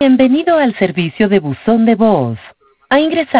Bienvenido al servicio de buzón de voz. Ha ingresado